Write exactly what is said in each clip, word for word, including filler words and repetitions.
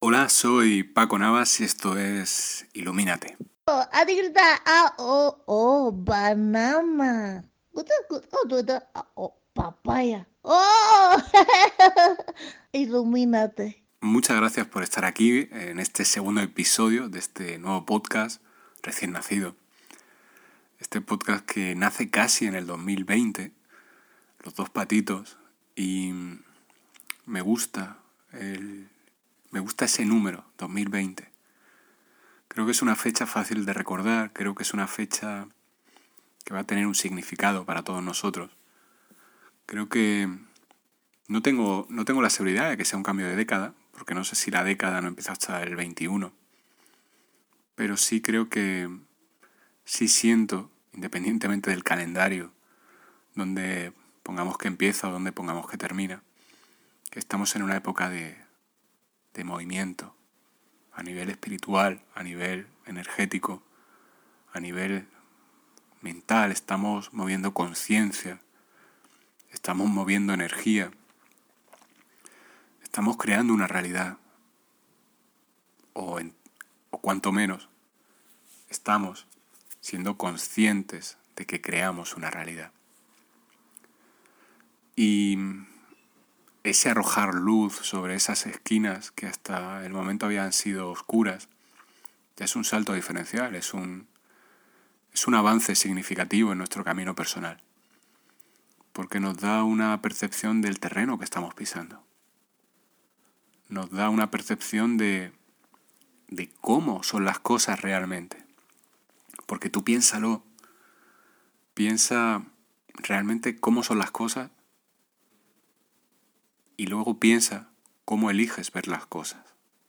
Hola, soy Paco Navas y esto es Ilumínate. Oh, Adilda, ah, oh, oh, banana. Good, good, oh, good, ah, oh, papaya. Oh, ilumínate. Muchas gracias por estar aquí en este segundo episodio de este nuevo podcast recién nacido. Este podcast que nace casi en el dos mil veinte, los dos patitos, y me gusta, el, me gusta ese número, dos mil veinte. Creo que es una fecha fácil de recordar, creo que es una fecha que va a tener un significado para todos nosotros. Creo que no tengo, no tengo la seguridad de que sea un cambio de década, porque no sé si la década no empieza hasta el veintiuno, pero sí creo que sí siento, independientemente del calendario, donde pongamos que empieza o donde pongamos que termina, que estamos en una época de, de movimiento, a nivel espiritual, a nivel energético, a nivel mental, estamos moviendo conciencia, estamos moviendo energía, estamos creando una realidad, o, en, o cuanto menos, estamos siendo conscientes de que creamos una realidad. Y ese arrojar luz sobre esas esquinas que hasta el momento habían sido oscuras, ya es un salto diferencial, es un, es un avance significativo en nuestro camino personal, porque nos da una percepción del terreno que estamos pisando, nos da una percepción de, de cómo son las cosas realmente, porque tú piénsalo, piensa realmente cómo son las cosas y luego piensa cómo eliges ver las cosas.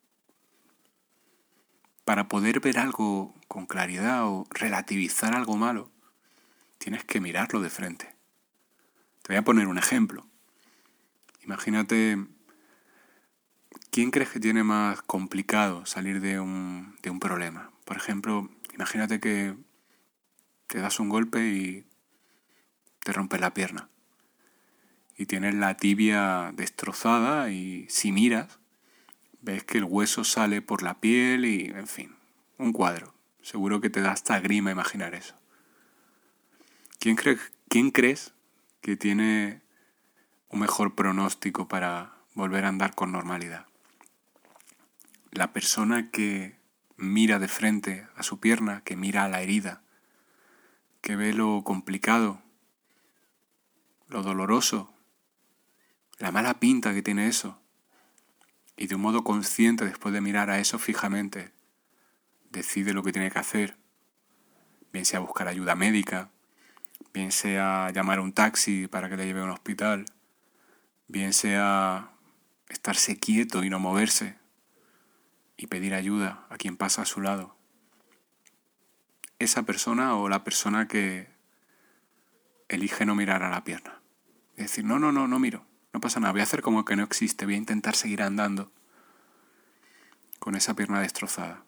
Para poder ver algo con claridad o relativizar algo malo, tienes que mirarlo de frente. Te voy a poner un ejemplo. Imagínate, ¿quién crees que tiene más complicado salir de un, de un problema? Por ejemplo, imagínate que te das un golpe y te rompes la pierna. Y tienes la tibia destrozada y si miras, ves que el hueso sale por la piel y, en fin, un cuadro. Seguro que te da hasta grima imaginar eso. ¿Quién, cree, ¿Quién crees que tiene un mejor pronóstico para volver a andar con normalidad? La persona que mira de frente a su pierna, que mira a la herida, que ve lo complicado, lo doloroso, la mala pinta que tiene eso, y de un modo consciente, después de mirar a eso fijamente, decide lo que tiene que hacer, bien sea buscar ayuda médica, bien sea llamar a un taxi para que le lleve a un hospital, bien sea estarse quieto y no moverse y pedir ayuda a quien pasa a su lado. Esa persona o la persona que elige no mirar a la pierna. Es decir, no, no, no, no miro, no pasa nada, voy a hacer como que no existe, voy a intentar seguir andando con esa pierna destrozada.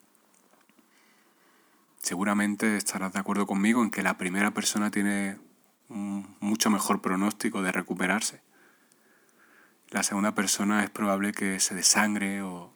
Seguramente estarás de acuerdo conmigo en que la primera persona tiene un mucho mejor pronóstico de recuperarse. La segunda persona es probable que se desangre o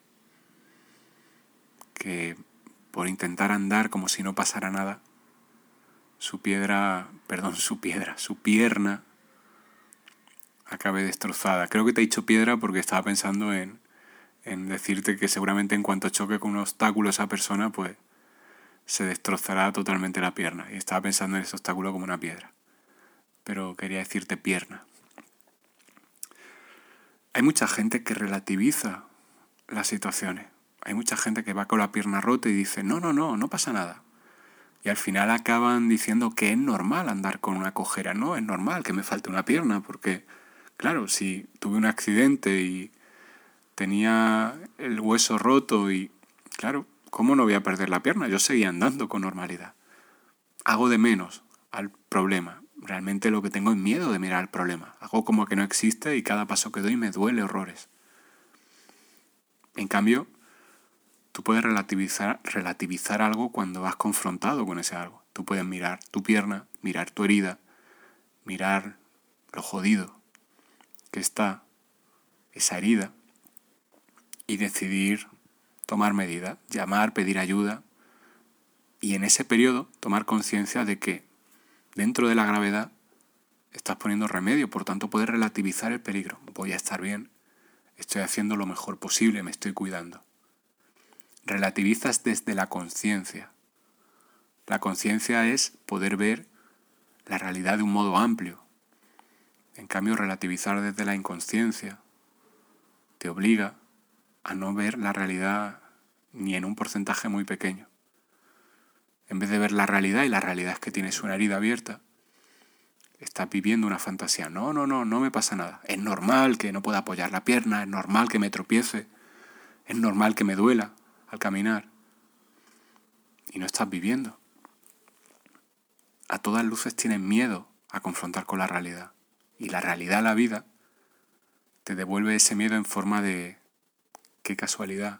que por intentar andar como si no pasara nada, su piedra, perdón, su piedra, su pierna acabe destrozada. Creo que te he dicho piedra porque estaba pensando en, en decirte que seguramente en cuanto choque con un obstáculo esa persona, pues se destrozará totalmente la pierna. Y estaba pensando en ese obstáculo como una piedra. Pero quería decirte pierna. Hay mucha gente que relativiza las situaciones. Hay mucha gente que va con la pierna rota y dice, no, no, no, no pasa nada. Y al final acaban diciendo que es normal andar con una cojera. No, es normal que me falte una pierna, porque, claro, si tuve un accidente y tenía el hueso roto y, claro, ¿cómo no voy a perder la pierna? Yo seguía andando con normalidad. Hago de menos al problema. Realmente lo que tengo es miedo de mirar el problema. Hago como que no existe y cada paso que doy me duele horrores. En cambio, tú puedes relativizar, relativizar algo cuando vas confrontado con ese algo. Tú puedes mirar tu pierna, mirar tu herida, mirar lo jodido que está esa herida y decidir tomar medidas, llamar, pedir ayuda y en ese periodo tomar conciencia de que dentro de la gravedad estás poniendo remedio, por tanto puedes relativizar el peligro. Voy a estar bien, estoy haciendo lo mejor posible, me estoy cuidando. Relativizas desde la conciencia. La conciencia es poder ver la realidad de un modo amplio. En cambio, relativizar desde la inconsciencia te obliga a no ver la realidad ni en un porcentaje muy pequeño. En vez de ver la realidad, y la realidad es que tienes una herida abierta, estás viviendo una fantasía. No, no, no, no me pasa nada. Es normal que no pueda apoyar la pierna, es normal que me tropiece, es normal que me duela al caminar. Y no estás viviendo. A todas luces tienes miedo a confrontar con la realidad. Y la realidad, la vida, te devuelve ese miedo en forma de, qué casualidad,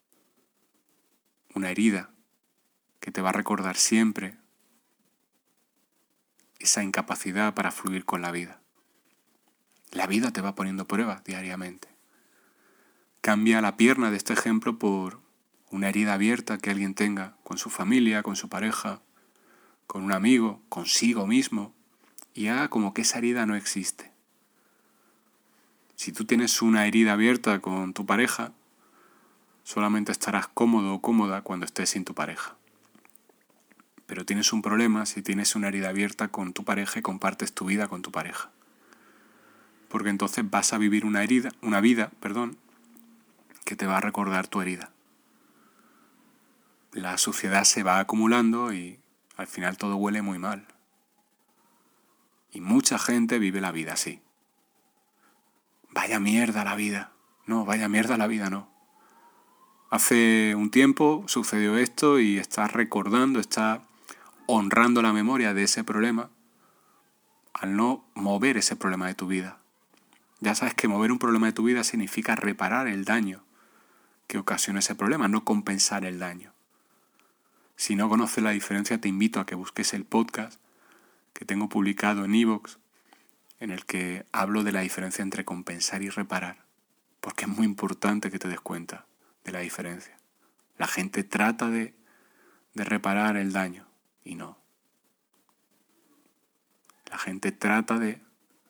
una herida que te va a recordar siempre esa incapacidad para fluir con la vida. La vida te va poniendo pruebas diariamente. Cambia la pierna de este ejemplo por una herida abierta que alguien tenga con su familia, con su pareja, con un amigo, consigo mismo, y haga como que esa herida no existe. Si tú tienes una herida abierta con tu pareja, solamente estarás cómodo o cómoda cuando estés sin tu pareja. Pero tienes un problema si tienes una herida abierta con tu pareja y compartes tu vida con tu pareja. Porque entonces vas a vivir una herida, una vida, perdón, que te va a recordar tu herida. La suciedad se va acumulando y al final todo huele muy mal. Y mucha gente vive la vida así. Vaya mierda la vida. No, vaya mierda la vida no. Hace un tiempo sucedió esto y estás recordando, estás honrando la memoria de ese problema al no mover ese problema de tu vida. Ya sabes que mover un problema de tu vida significa reparar el daño que ocasiona ese problema, no compensar el daño. Si no conoces la diferencia, te invito a que busques el podcast que tengo publicado en iVoox, en el que hablo de la diferencia entre compensar y reparar, porque es muy importante que te des cuenta de la diferencia. La gente trata de, de reparar el daño y no. La gente trata de...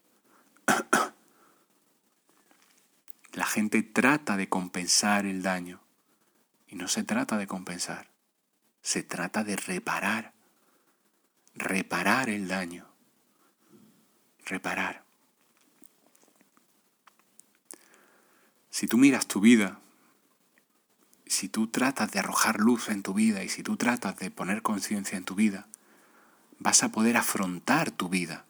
La gente trata de compensar el daño y no se trata de compensar, se trata de reparar, reparar el daño, reparar. Si tú miras tu vida, si tú tratas de arrojar luz en tu vida y si tú tratas de poner conciencia en tu vida, vas a poder afrontar tu vida.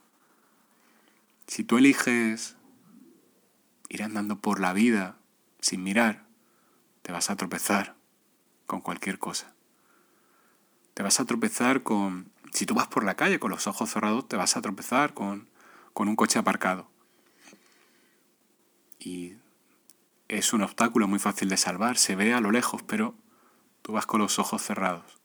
Si tú eliges ir andando por la vida sin mirar, te vas a tropezar con cualquier cosa. Te vas a tropezar con... Si tú vas por la calle con los ojos cerrados, te vas a tropezar con, con un coche aparcado. Y es un obstáculo muy fácil de salvar, se ve a lo lejos, pero tú vas con los ojos cerrados.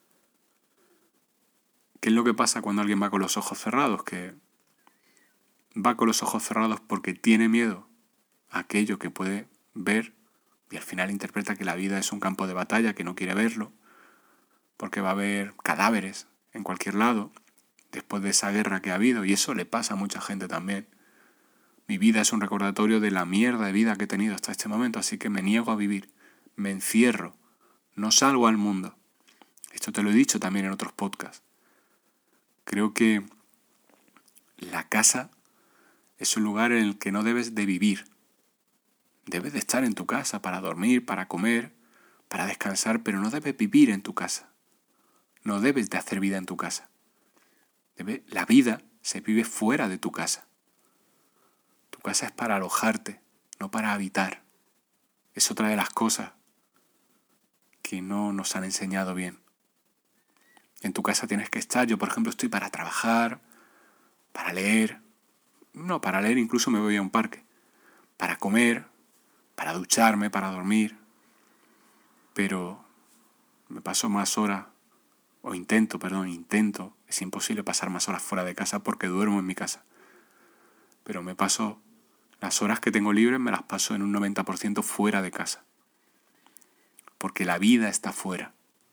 ¿Qué es lo que pasa cuando alguien va con los ojos cerrados? Que va con los ojos cerrados porque tiene miedo a aquello que puede ver y al final interpreta que la vida es un campo de batalla, que no quiere verlo, porque va a haber cadáveres en cualquier lado después de esa guerra que ha habido, y eso le pasa a mucha gente también. Mi vida es un recordatorio de la mierda de vida que he tenido hasta este momento, así que me niego a vivir, me encierro, no salgo al mundo. Esto te lo he dicho también en otros podcasts. Creo que la casa es un lugar en el que no debes de vivir. Debes de estar en tu casa para dormir, para comer, para descansar, pero no debes vivir en tu casa. No debes de hacer vida en tu casa. Debe, la vida se vive fuera de tu casa. Tu casa es para alojarte, no para habitar. Es otra de las cosas que no nos han enseñado bien. En tu casa tienes que estar. Yo, por ejemplo, estoy para trabajar, para leer. No, para leer incluso me voy a un parque. Para comer, para ducharme, para dormir. Pero me paso más horas, o intento, perdón, intento. Es imposible pasar más horas fuera de casa porque duermo en mi casa. Pero me paso Las horas que tengo libres me las paso en un noventa por ciento fuera de casa. Porque la vida está fuera.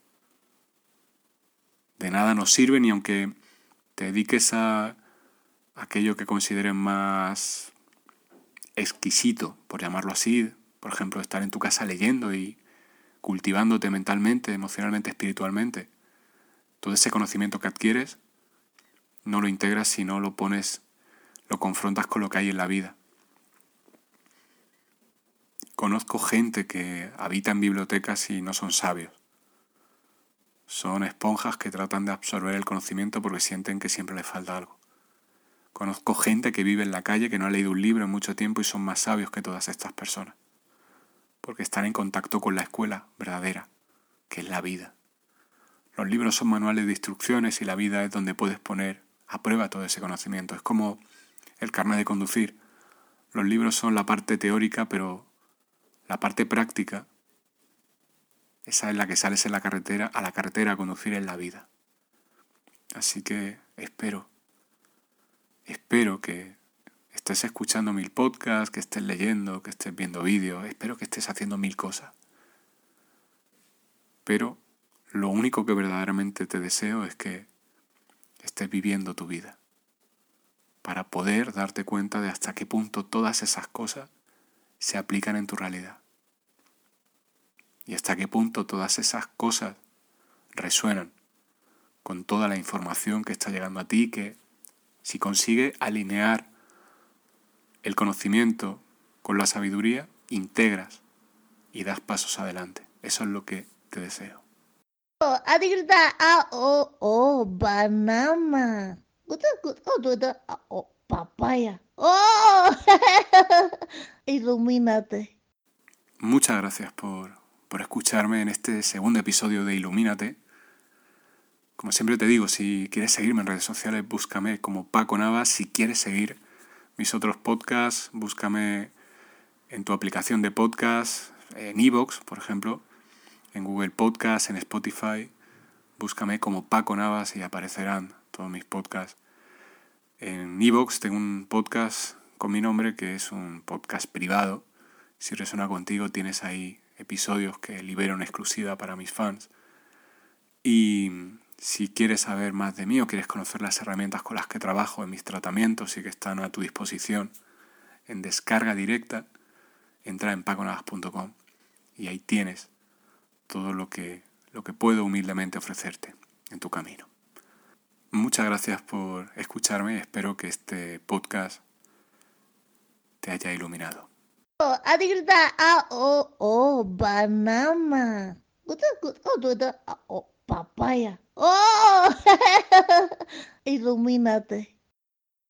De nada nos sirve ni aunque te dediques a aquello que consideres más exquisito, por llamarlo así. Por ejemplo, estar en tu casa leyendo y cultivándote mentalmente, emocionalmente, espiritualmente. Todo ese conocimiento que adquieres no lo integras si no lo pones, lo confrontas con lo que hay en la vida. Conozco gente que habita en bibliotecas y no son sabios. Son esponjas que tratan de absorber el conocimiento porque sienten que siempre les falta algo. Conozco gente que vive en la calle que no ha leído un libro en mucho tiempo y son más sabios que todas estas personas. Porque están en contacto con la escuela verdadera, que es la vida. Los libros son manuales de instrucciones y la vida es donde puedes poner a prueba todo ese conocimiento. Es como el carnet de conducir. Los libros son la parte teórica, pero la parte práctica, esa es la que sales en la carretera, a la carretera a conducir en la vida. Así que espero, espero que estés escuchando mil podcasts, que estés leyendo, que estés viendo vídeos, espero que estés haciendo mil cosas. Pero lo único que verdaderamente te deseo es que estés viviendo tu vida, para poder darte cuenta de hasta qué punto todas esas cosas se aplican en tu realidad. Y hasta qué punto todas esas cosas resuenan con toda la información que está llegando a ti, que si consigues alinear el conocimiento con la sabiduría, integras y das pasos adelante. Eso es lo que te deseo. Oh, adirda a oh oh banana. Guta guta oh guta oh papaya. Oh, ilumínate. Muchas gracias por, por escucharme en este segundo episodio de Ilumínate. Como siempre te digo, si quieres seguirme en redes sociales, búscame como Paco Navas. Si quieres seguir mis otros podcasts, búscame en tu aplicación de podcast, en iVoox, por ejemplo, en Google Podcast, en Spotify. Búscame como Paco Navas y aparecerán todos mis podcasts. En iVoox tengo un podcast con mi nombre que es un podcast privado. Si resuena contigo, tienes ahí episodios que libero en exclusiva para mis fans. Y si quieres saber más de mí o quieres conocer las herramientas con las que trabajo en mis tratamientos y que están a tu disposición en descarga directa, entra en paco navas punto com y ahí tienes todo lo que, lo que puedo humildemente ofrecerte en tu camino. Muchas gracias por escucharme y espero que este podcast te haya iluminado. Oh, adirda a oh oh banana. Guta guta oh guta oh papaya. Oh, ilumínate.